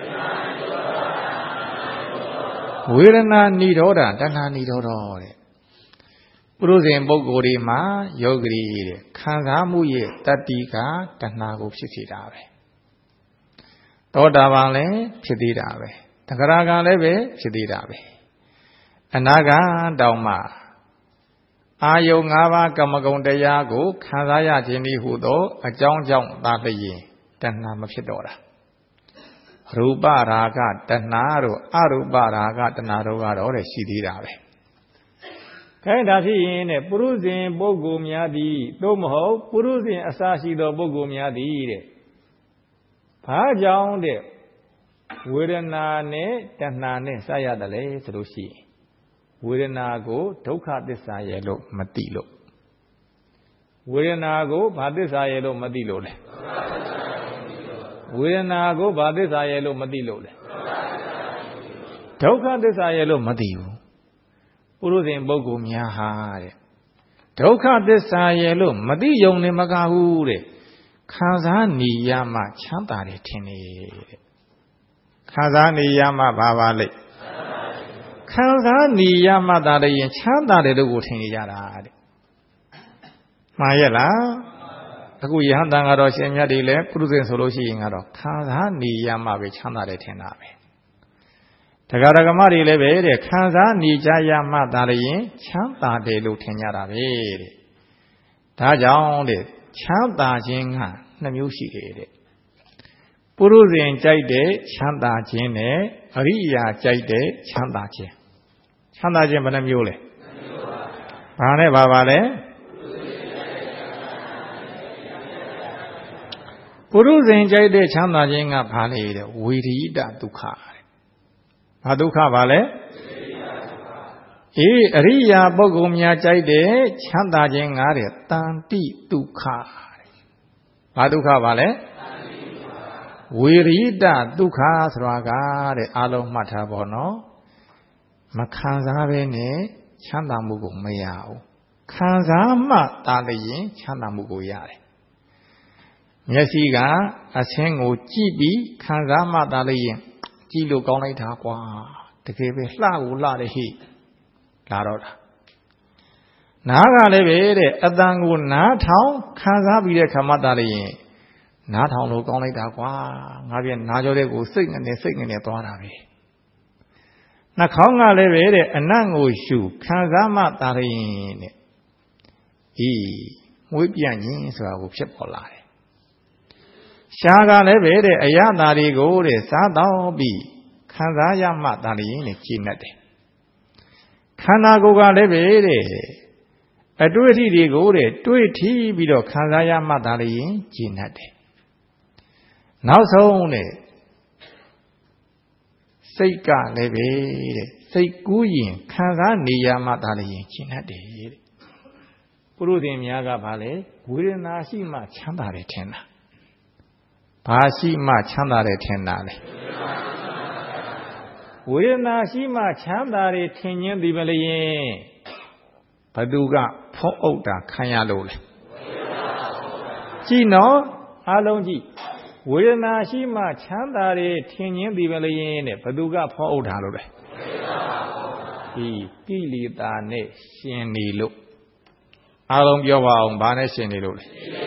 ဝေဒနာဏိဒေါဓတဏှာဏိဒေါဓတဲ့ပုရုဇဉ်ပုဂ္ဂိုလ်ဒီမှာယောဂီတဲ့ခံစားမှုရဲ့တတ္တိကတဏှာကိုဖြစ်စေတာပဲသောတာပန်လည်းဖြစ်သေးတာပဲသဂရကံလည်းပဲဖြစ်သေးတာပဲအနာဂတ်တောင်မှအာယုံ၅ပါးကမ္မဂုဏ်တရားကိုခံစားရခြင်းဤဟုသောအကြောင်းကြောင့်သာလျင်တဏှာမဖြစ်တော့တာရူပရာဂတဏှာတို့အရူပရာဂတဏှာတို့ကတော့တဲ့ရှိသေးတာပဲခိုင်းဒါဖြစ်ရင်တဲ့ပုရုဇဉ်ပုဂ္ဂိုလ်များသည်သို့မဟုတ်ပုရုဇဉ်အစရှိသောပုဂ္ဂိုလ်များသည်တဲ့ဘာကြောင့်တဲ့ဝေဒနာနဲ့တဏှာနဲ့စရတယ်လဲဆိုလို့ရှိရင်ဝေဒနာကိုဒုက္ခသစ္စာရဲ့လို့မသိလို့ဝေဒနာကိုဘာသစ္စာရဲ့လို့မသိလို့လဲဝေဒနာကိုဘာသစ္စာရဲ့လို့မသိလို့လဲဒုက္ခသစ္စာရဲ့လို့မသိဘူးပုရုဇဉ်ပုဂ္ဂိုလ်များဟာတဲ့ဒုက္ခသစ္စာရဲ့လို့မသိယုံနေမကဘူးတဲ့ခံစားနေရမှချမ်းသာတယ်ထင်နေတဲ့ခံစားနေရမှဘာပါလိမ့်ခံစားနေရမှသာတည်းချမ်းသာတယ်လို့ကိုထင်နေကြတာတဲ့မှားရဲ့လားအခုယဟန်တန်ကတော့ရှင်မြတ်တွေလည်းပုရုဇဉ်ဆိုလို့ရှိရင်ကတော့ခံစားနေရမှပဲချမ်းသာတယ်ထင်တာပဲတရားဓမ္မတွေလည်းပဲတဲ့ခံစားနေကြရမှသာတည်းချမ်းသာတယ်လို့ထင်ကြတာပဲတဲ့ဒါကြောင့်တဲ့ချမ်းသာခြင်းကနှစ်မျိုးရှိတယ်တဲ့ပုရုဇဉ်ကြိုက်တဲ့ချမ်းသာခြင်းနဲ့အရိယာကြိုက်တဲ့ချမ်းသာခြင်းချမ်းသာခြင်းဘယ်နှမျိုးလဲဘာနဲ့ပါလဲပုရုဇဉ်ကြိုက်တဲ့ချမ်းသာခြင်းကဘာလဲတဲ့ဝေရိတဒုက္ခတဲ့ဘာဒုက္ခပါလဲအေးအရိယာပုဂ္ဂိုလ်များကြိုက်တဲ့ချမ်းသာခြင်းငါတဲ့တန်တိဒုက္ခတဲ့ဘာဒုက္ခပါလဲဝေရိတဒုက္ခဆိုတာကတဲ့အားလုံးမှတ်ထားပါတော့မခံစားဘဲနဲ့ချမ်းသာမှုကိုမရဘူးခံစားမှသာလျင်ချမ်းသာမှုကိုရတယ်မျက်စိကအဆင်းကိုကြည့်ပြီးခံစားမှသာလျင်ကြည့်လို့ကောင်းလိုက်တာကွာတကယ်ပဲလှကိုလှတယ်ဟိလာတော့တာနားကလည်းပဲတဲ့အတန်ကိုနားထောင်ခံစားပြီးတဲ့ခါမှသာလျင်နားထောင်လို့ကောင်းလိုက်တာကွာငါပြန်နားကြောတဲ့ကိုစိတ်နဲ့သွားတာပဲနှာခေါင်းကလည်းပဲတဲ့အနံ့ကိုရှုခံစားမှသာရင်တဲ့မွေးပြန့်ခြင်းဆိုတာကိုဖြစ်ပေါ်လာတယ်ရှားကလည်းပဲတဲ့အရသာတွေကိုတဲ့စားတော့ပြီးခံစားရမှသာရင်နဲ့ကြည်နဲ့တယ်ခန္ဓာကိုယ်ကလည်းပဲတဲ့အတွေ့အထိတွေကိုတဲ့တွေးထီးပြီးတော့ခံစားရမှသာရင်ကြည်နဲ့တယ်နောက်ဆုံးတဲ့စိတ်ကလည်းပဲတဲ့စိတ်ကူးရင်ခံစားနေရမှသာလျင်ရှင်းတတ်တယ်တဲ့ပုရုဇဉ်များကဘာလဲဝေဒနာရှိမှချမ်းသာတယ်ထင်တာဘာရှိမှချမ်းသာတယ်ထင်တာလဲဝေဒနာရှိမှချမ်းသာတယ်ထင်ခြင်းဒီမလျင်ဘသူကဖုံးအုပ်တာခံရလို့လဲကြည့်နော်အားလုံးကြည့်ဝေဒနာရှိမှချမ်းသာတယ်ထင်ခြင်းဒီပဲလျင်တဲ့ဘသူကဖောက်အုပ်ထားလို့လဲဒီကိလေသာနဲ့ရှင်နေလို့အားလုံးပြောပါအောင်ဘာနဲ့ရှင်နေလို့လဲ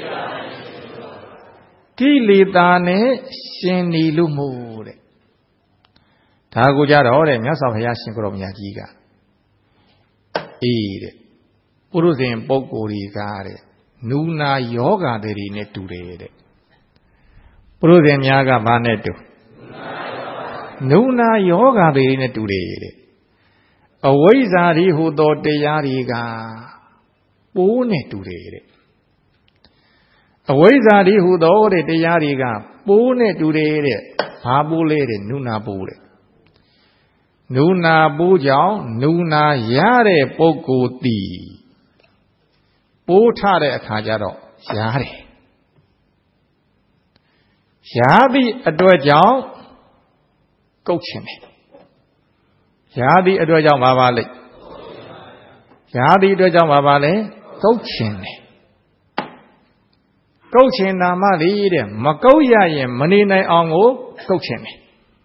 ကိလေသာနဲ့ရှင်နေလို့မို့တဲ့ဒါကိုကြတော့တဲ့မြတ်စွာဘုရားရှင်ကိုရောမြတ်ကြီးကတဲ့ပုရုဇဉ်ပုဂ္ဂိုလ်တွေကတဲ့နူနာယောဂါတွေနဲ့တူတယ်တဲ့ပုရုဇဉ်များကဘာနဲ့တူနုနာယောဂါတွေနဲ့တူတယ်တဲ့အဝိဇ္ဇာတွေဟူသောတရားတွေကပိုးနဲ့တူတယ်တဲ့အဝိဇ္ဇာတွေဟူသောတဲ့တရားတွေကပိုးနဲ့တူတယ်တဲ့ဘာပိုးလဲတဲ့နုနာပိုးတဲ့နုနာပိုးကြောင့်နုနာရတဲ့ပုဂ္ဂိုလ်တည်ပိုးထတဲ့အခါကျတော့ရတယ်ရာသည့်အတွက်ကြောင့်ကုတ်ချင်တယ်ရာသည့်အတွက်ကြောင့်ဘာပါလဲရာသည့်အတွက်ကြောင့်ဘာပါလဲကုတ်ချင်တယ်ကုတ်ချင်တာမှလေတဲ့မကုတ်ရရင်မနေနိုင်အောင်ကိုကုတ်ချင်တယ်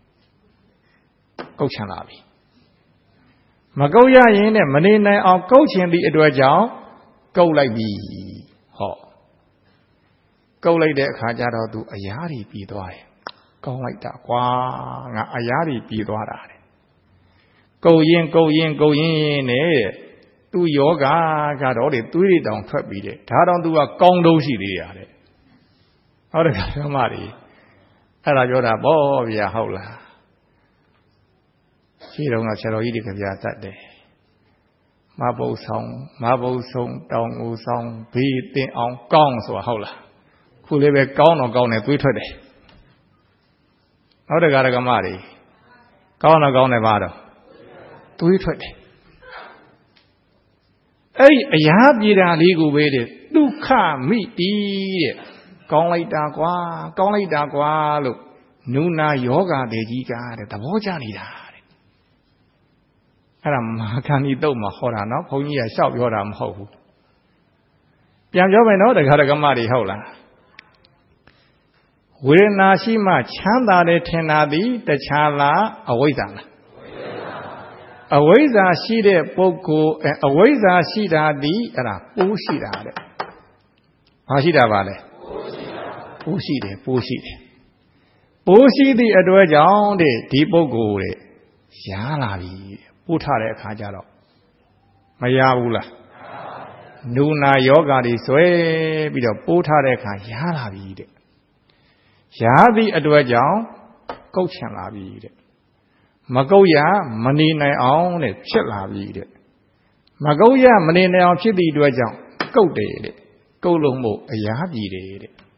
ကုတ်ချင်လာပြီမကုတ်ရရင်တဲ့မနေနိုင်အောင်ကုတ်ချင်သည့်အတွက်ကြောင့်ကုတ်လိုက်ပြီဟောကုတ်လိုက်တဲ့အခါကျတော့သူအရာတွေပြီးသွားတယ်ကောင်းလိုက်တာကွာငါအရာတွေပြီးသွားတာတဲ့ကုတ်ရင်နဲ့သူယောဂကတော့တဲ့သွေးတွေတောင်ထွက်ပြီးတဲ့ဒါတော့သူကကောင်းတုံးရှိသေးရတယ်ဟုတ်တယ်ဓမ္မတွေအဲ့ဒါပြောတာပေါ့ဗျာဟုတ်လားရှိတော့ကဆရာတော်ကြီးတွေကြပြတတ်တယ်မဘုတ်ဆုံးတောင်ကိုဆောင်ဘေးတင်အောင်ကောင်းဆိုတာဟုတ်လားခုလေးပဲကောင်းတော့ကောင်းတယ်သွေးထွက်တယ်ဟုတ်တယ်ဓမ္မတွေကောင်းတော့ကောင်းတယ်ပါတော့သွေးထွက်တယ်အရာပြည်တာလေးကိုပဲတဲ့ဒုက္ခမိတိတဲ့ကောင်းလိုက်တာကွာကောင်းလိုက်တာကွာလို့နုနာယောဂတဲ့ကြီးကတဲ့သဘောကျနေတာတဲ့အဲ့ဒါမဟာခန္ဒီတုတ်မှာဟောတာနော်ဘုန်းကြီးကရှောက်ပြောတာမဟုတ်ဘူးပြန်ပြောမယ်နော်တရားဓမ္မတွေဟုတ်လားဝေဒနာရှိမှချမ်းသာတယ်ထင်တာသည်တခြားလားအဝိဇ္ဇာလားအဝိဇ္ဇာရှိတဲ့ပုဂ္ဂိုလ်အဝိဇ္ဇာရှိတာသည်အဲ့ဒါပိုးရှိတာတဲ့ဘာရှိတာပါလဲပိုးရှိတယ်ပိုးရှိတယ်ပိုးရှိသည့်အတွက်ကြောင့်တဲ့ဒီပုဂ္ဂိုလ်တဲ့ရှားလာပြီပို့ထားတဲ့အခါကျတော့မရဘူးလားနုနာယောဂါတွေဆွဲပြီးတော့ပို့ထားတဲ့အခါရှားလာပြီတဲ့ရှားသည့်အတွက်ကြောင့်ကုတ်ချင်လာပြီတဲ့မကုတ်ရမနေနိုင်အောင်တဲ့ဖြစ်လာပြီတဲ့မကုတ်ရမနေနိုင်အောင်ဖြစ်သည့်အတွက်ကြောင့်ကုတ်တယ်တဲ့ကုတ်လုံးမို့အရာပြည်တယ်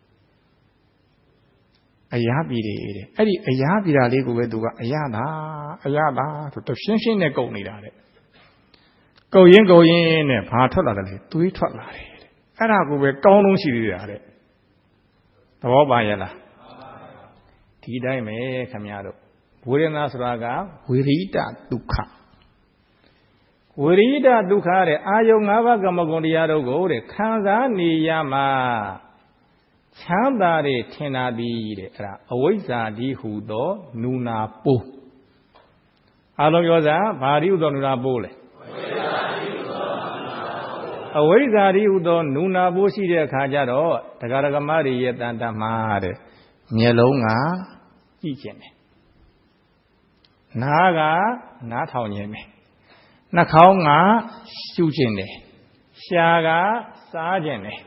တဲ့အရာပြည်တယ်တဲ့အဲ့ဒီအရာပြည်တာလေးကိုပဲသူကအရာသာဆိုတရှင်းရှင်းနဲ့ကုတ်နေတာတဲ့ကုတ်ရင်နဲ့ဘာထွက်လာတယ်လဲသွေးထွက်လာတယ်တဲ့အဲ့ဒါကိုပဲကောင်းလုံးရှိသေးတာတဲ့သဘောပါရဲ့လားဒီတိုင်းပဲခင်ဗျားတို့ဝေဒနာဆိုတာကဝေရိတဒုက္ခဝေရိတဒုက္ခတဲ့အာယုံ၅ပါးကမ္မဂုဏ်တရားတို့ကိုတဲ့ခံစားနေရမှာချမ်းသာတဲ့ထင်တာသည်တဲ့အဲ့ဒါအဝိဇ္ဇာဒီဟုသောနုနာပိုးအလုံးပြောစားဘာဒီဟုသောနုနာပိုးလဲအဝိဇ္ဇာဒီဟုသောနုနာပိုးရှိတဲ့အခါကျတော့တရားဓမ္မတွေရဲ့တန်တမှာတဲ့မျက်လုံးကကြည့်ခြင်းတယ်နားကနားထောင်ခြင်းတယ်နှာခေါင်းကရှုခြင်းတယ်ရှားကစားခြင်းတယ်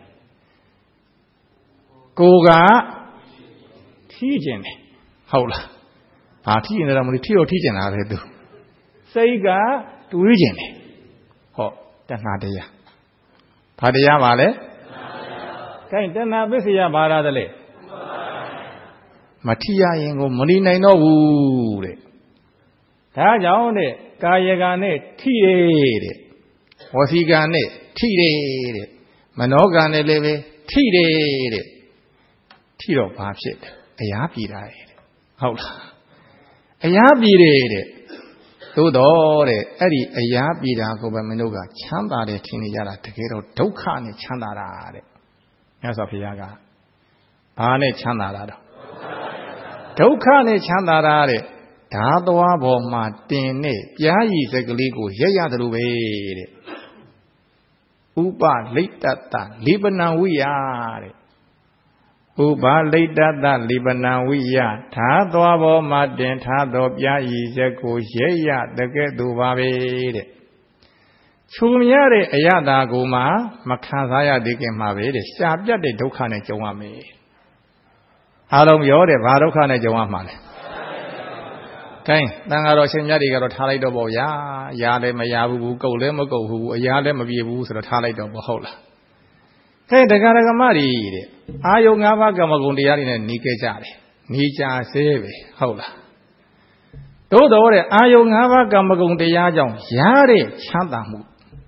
ကိုယ်ကထီးခြင်းတယ်ဟုတ်လားဘာထီးနေတယ်မလို့ထီးတော့ထီးခြင်းလားလေသူစိတ်ကတွေးခြင်းတယ်ဟောတဏှာတရားဘာတရားပါလဲခိုင်းတဏှာပစ္စယဘာလာတယ်လေမထီးရရင်ကိုမနေနိုင်တော့ဘူးတဲ့ဒါကြောင့်တဲ့ကာယကနဲ့ထိတယ်တဲ့ဝစီကနဲ့ထိတယ်တဲ့မနောကနဲ့လည်းပဲထိတယ်တဲ့ထိတော့ဘာဖြစ်တယ်အရာပြည်တာတဲ့ဟုတ်လားအရာပြည်တယ်တဲ့သို့တော့တဲ့အဲ့ဒီအရာပြည်တာကိုပဲမင်းတို့ကချမ်းသာတယ်ထင်နေကြတာတကယ်တော့ဒုက္ခနဲ့ချမ်းသာတာတဲ့မြတ်စွာဘုရားကဘာနဲ့ချမ်းသာတာတော့ဒုက္ခနဲ့ချမ်းသာတာတဲ့ဓာသွားပေါ်မှာတင်နဲ့ပြားရည်စက်ကလေးကိုရက်ရတယ်လို့ပဲတဲ့ဥပလိတ္တတလိပနံဝိယတဲ့ဥပလိတ္တတလိပနံဝိယဓာသွားပေါ်မှာတင်ထားသောပြားရည်စက်ကိုရက်ရတကဲ့သို့ပါပဲတဲ့ခြုံရတဲ့အရသာကိုမှမခံစားရသေးခင်မှာပဲတဲ့ရှားပြတ်တဲ့ဒုက္ခနဲ့ကြုံရမယ်အားလုံးပြောတဲ့ဘာဒုက္ခနဲ့ကြုံရမှာလဲခိုင်းတန်ဃာတော်ရှင်မြတ်တွေကတော့ထားလိုက်တော့ပေါ့ဗျာရာလည်းမရဘူးကုတ်လည်းမကုတ်ဘူးအရာလည်းမပြေဘူးဆိုတော့ထားလိုက်တော့ပေါ့ဟုတ်လားခိုင်းတရားဓမ္မတွေတဲ့အာယုံ၅ပါးကမ္မဂုဏ်တရားတွေနဲ့နေခဲ့ကြတယ်နေကြစေပဲဟုတ်လားသို့တော်တဲ့အာယုံ၅ပါးကမ္မဂုဏ်တရားကြောင့်ရတဲ့ချမ်းသာမှု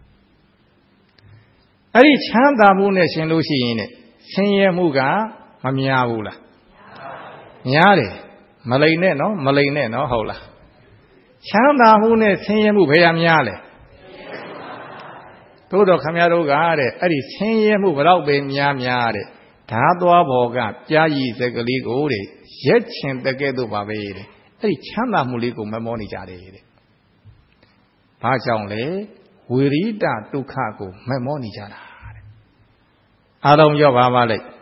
အဲ့ဒီချမ်းသာမှုနဲ့ရှင်လို့ရှိရင်တဲ့ဆင်းရဲမှုကမများဘူးလားများတယ်မလိန်နဲ့နော်မလိန်နဲ့နော်ဟုတ်လားချမ်းသာမှုနဲ့ဆင်းရဲမှုဘယ်ရများလဲသို့တော့ခမရတို့ကတဲ့အဲ့ဒီဆင်းရဲမှုဘလောက်ပဲများတဲ့ဓာသွားဘောကပြားရည်စက်ကလေးကိုတဲ့ရက်ချင်တကဲ့သို့ပါပဲတဲ့အဲ့ဒီချမ်းသာမှုလေးကိုမမောနေကြတယ်တဲ့ဘာကြောင့်လဲဝိရိတဒုက္ခကိုမမောနေကြတာတဲ့အားလုံးပြောပါပါလိုက်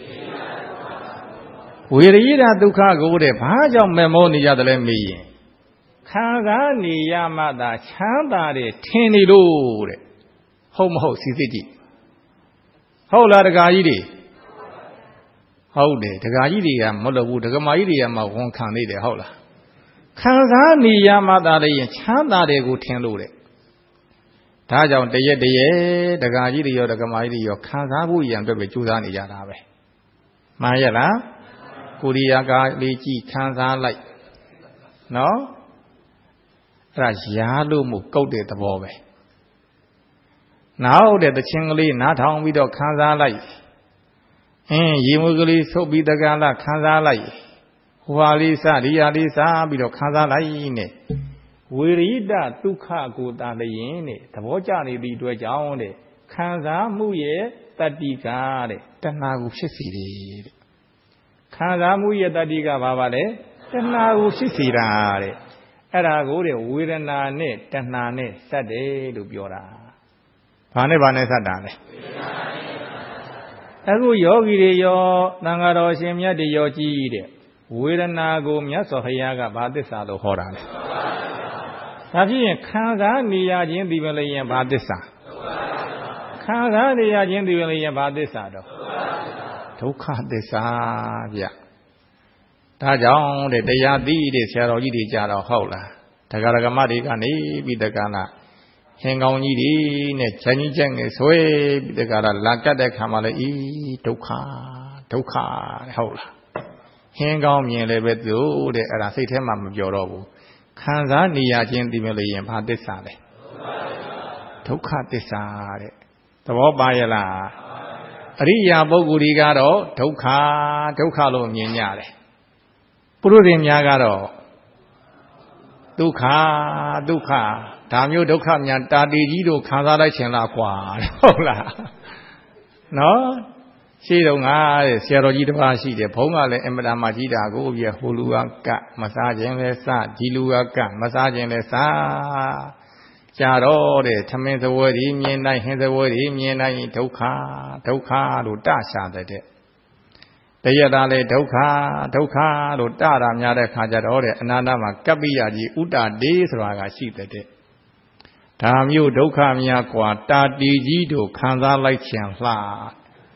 ဝေရိယဒုက္ခကိုတဲ့ဘာကြောင့်မမောနေရတယ်လဲမေးရင်ခံစားနေရမှသာချမ်းသာတယ်ထင်နေလို့တဲ့ဟုတ်မဟုတ်စီစစ်ကြည့်ဟုတ်လားဒကာကြီးတွေဟုတ်တယ်ဒကာကြီးတွေကမလုပ်ဘူးဒကမာကြီးတွေကမှဝန်ခံနေတယ်ဟုတ်လားခံစားနေရမှသာလေချမ်းသာတယ်ကိုထင်လို့တဲ့ဒါကြောင့်တရက်ဒကာကြီးတွေရောဒကမာကြီးတွေရောခံစားဖို့ရန်အတွက်ပဲကြိုးစားနေကြတာပဲမှန်ရဲ့လားကိုရီးယားကလေးကြည့်ခံစားလိုက်နော်အဲ့ဒါရားလို့မို့ကုတ်တဲ့သဘောပဲ Now that the chingly not on with the Kanza light. Yimugli so be the gala Kanza light. Hualisa, Rialisa, be the Kanza light. We read that Tuka good and the yin, the Wojani be to a jound. Kanza muye, that digare, Tanagu Shisiri. Kanza muye, that diga babale, Tanagu Shisirare. Era go de Wiranane, Tanane, Sade, Lubiora. Pane Bane Sadane. Agu yogi yo, Nangaro Shimya de Yoji, Wiranago Miasohayaga Badisa Horan. Nabi Kanza Nia Jin Divalian Badisa. Kanza Nia Jin Divalian Badisa. Toka desa, ya. Tajong de Dayadi de Saroji de Jaro Hola. Tagaragamadi Gani, Vidagana. Hang on ye, ne Chinese Jang is way, the Gara Laka de Kamala E. Toka, Hola. Hang on me and live with you, the Arasitam of Yorobu. Kanza Nia Jin Dimili and Padisale. Toka desare. The Wobayala. Ria Bogurigaro, Tokalo Minyare. Purim Yagaro. Duka. Tamio Dokam Tadi Kanzala Chenla Qua. Hola. No? She don't ask, Serojita, the Ponga, Emma Majida, Govia, Huluaka, Massaging Lesa, Giluaka, Massaging Lesa. Jaro, the Taman the word in Yena, hence the word in Yena, Toka, Ludasha, the day. The Yadale Toka, Ludara, Yada Kajadore, Anama, Kabiyaji, Uda, days, Raga, sheep the day. Tamu Doka Miaqua, Tadi Jido, Kanza like Chanla.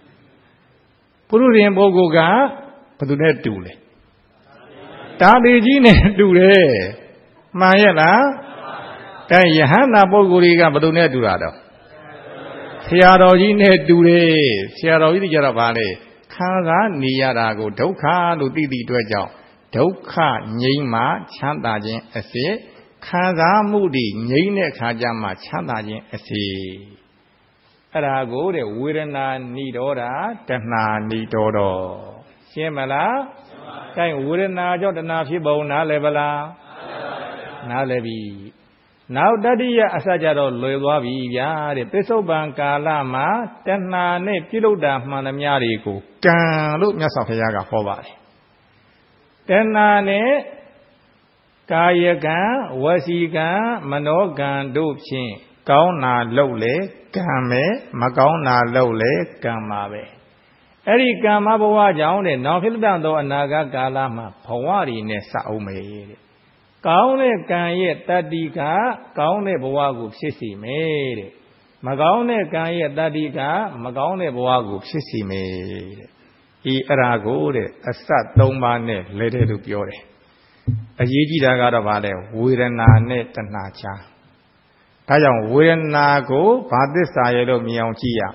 Purim Bogoga, Padunet Dule. Tadi Jine Dule. Mayela. Kayahana Boguriga, Padunet Durado. Siarojine Dule, Siaroji Jarabale. Kanza Niarago, Doka, Ludidi Dwejo. Doka, Nima, Chandajin, Esse. Kanza Moody, Nine Kajama, Chandajin, Esse. Arago, the Wirana Nidora, Tana Nidoro. Siemala, Kay Wirana Jotana Fibona Levala, Nalevi. Now Dadia Asajaro Loyavi, the Peso Banca Lama, Tana Ne Piloda Manamiarico, Can look Yasafayaga Hova. Tana Ne Kayaga, Wasiga, Manogan, Dupchin, Kauna Lole, Kame, Magauna Lole, Kamabe. Eri Kamabawa Jown, Nofildando Anaga Galama, Pawari Nesa Ome. Kaune Kanye Tadiga, Kaune Boagu Sisi made. Magaune Kanye Tadiga, Magaune Boagu Sisi made. E Aragore, a sat domane, let it up your. A Yiji Dagarabale, Wirana net and Nacha. Tayan Wiranago, Padisayelo Mianchia.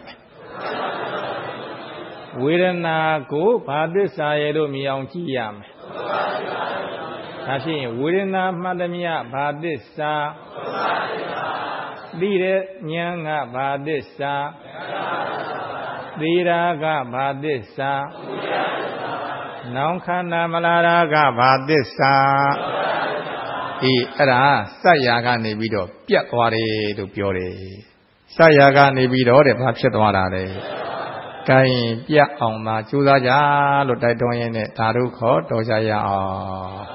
Wiranago, Padisayelo Mianchia. Tashi, Wirana Madamia, Padisa. Lire Nyanga Padisa. Liraga Padisa. Nankana Malaraga Padisa. Era Sayaga Nebido, Piatware to Piore. Sayaga Nebido, the Papshatware. Kai Pia on Ma Chulaja, Lotadoyene, Taruko, Dojaya.